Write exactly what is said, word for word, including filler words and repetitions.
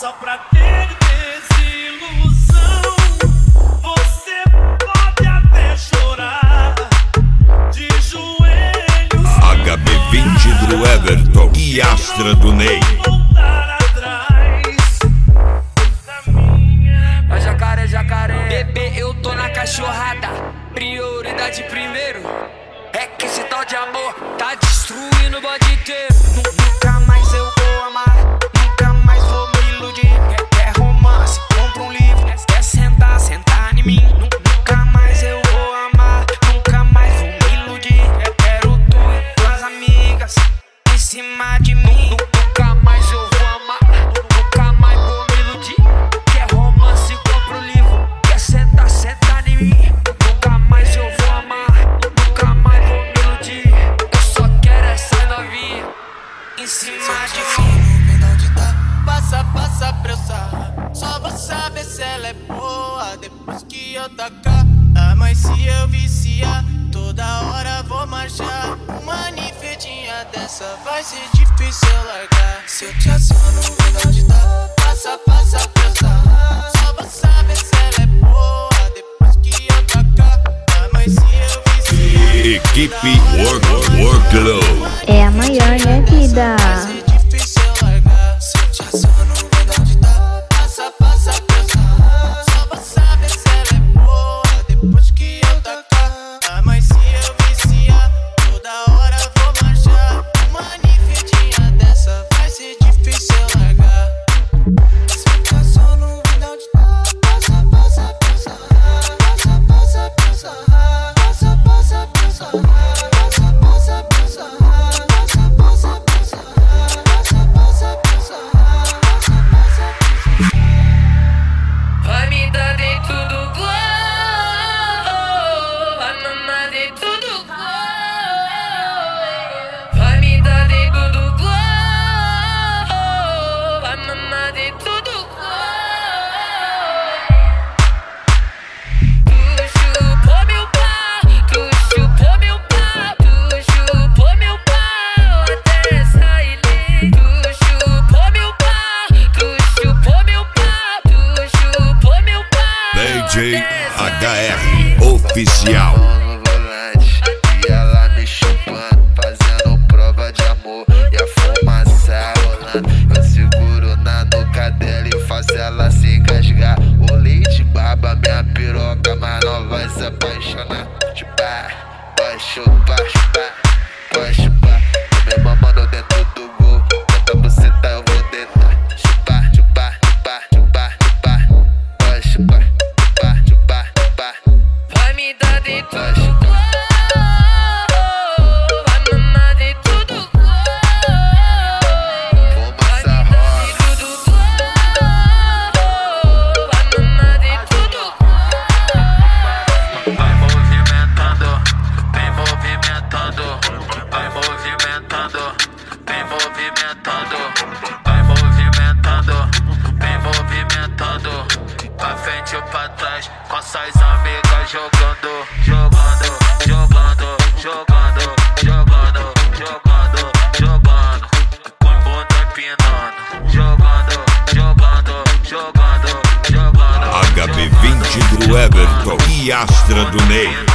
Só pra ter desilusão, você pode até chorar de joelhos. H B vinte do Everton e Astra do Ney. Voltar atrás da minha. Mas jacaré, jacaré, bebê, eu tô na cachorrada. Prioridade primeiro. É que esse tal de amor tá destruindo o bode inteiro. Nunca mais eu vou amar, nunca mais vou me iludir. Quer, quer romance, compra um livro. Quer sentar, sentar em mim. Nunca mais eu vou amar, nunca mais vou me iludir. Quer, quero tu e tuas amigas em cima de mim. Nunca mais eu vou amar, nunca mais vou me iludir. Quer romance, compra um livro. Quer sentar, sentar em mim. Nunca mais eu vou amar, nunca mais vou me iludir. Eu só quero essa novinha em cima de mim. Passa, passa pra eu sarrar. Só vou saber se ela é boa depois que eu tacar. Ah, mas se eu viciar, toda hora vou marchar. Uma ninfedinha dessa vai ser difícil eu largar. Se eu te aciono, vem de onde tá. Passa, passa pra eu sarrar. Só vou saber se ela é boa depois que eu tacar. Ah, mas se eu viciar, Equipe Work, Workload. É a maior, né, vida? vai ser difícil eu largar. Se eu te aciono, vem de onde tá. Passa, passa pra eu sarrar. Só vou saber se ela é boa depois que eu tacar. Ah, mas se eu viciar, toda hora vou marchar. Uma ninfedinha dessa vai ser difícil eu largar. Se eu te aciono, vem de onde tá. Passa, passa pra eu sarrar. Passa, passa pra eu sarrar. Passa, passa pra eu sarrar. Passa, passa pra eu sarrar. Passa, passa pra eu sarrar. Passa, passa pra eu sarrar. Passa, passa pra eu sarrar. Vai me dar dentro do glow, vai mamar dentro do glow. Vai me dar dentro do glow, vai mamar dentro do glow. Tu chupou meu pau, tu chupou meu pau, tu chupou meu pau até sair leite. Tu chupou meu pau, tu chupou meu pau, tu chupou meu pau. D J H R Oficial. No volante, e ela me chupando, fazendo prova de amor e a fumaça rolando. Eu seguro na nuca dela e faço ela se engasgar. O leite baba minha piroca, mas não vai se apaixonar. Chupar, vai chupar, chupar, vai chupar. Tô me mamando dentro do gol, tenta buceta eu vou deitar. Chupar, chupar, chupar, chupar, chupar, vai chupar, chupar, chupar, chupar. Vai me dar dentro Vai do chupar. glow, vai mamar dentro do glow. Vai Fumaça me dar rola. dentro do glow, vai mamar dentro do glow. Vai movimentando, vem movimentando, vai movimentando, vem movimentando, vai movimentando, vem movimentando, pra frente ou pra trás, com suas amigas jogando, jogando, jogando, jogando, jogando, jogando, jogando, com bunda empinando, jogando, jogando, jogando, jogando. H B vinte do Everton e Astra do Ney.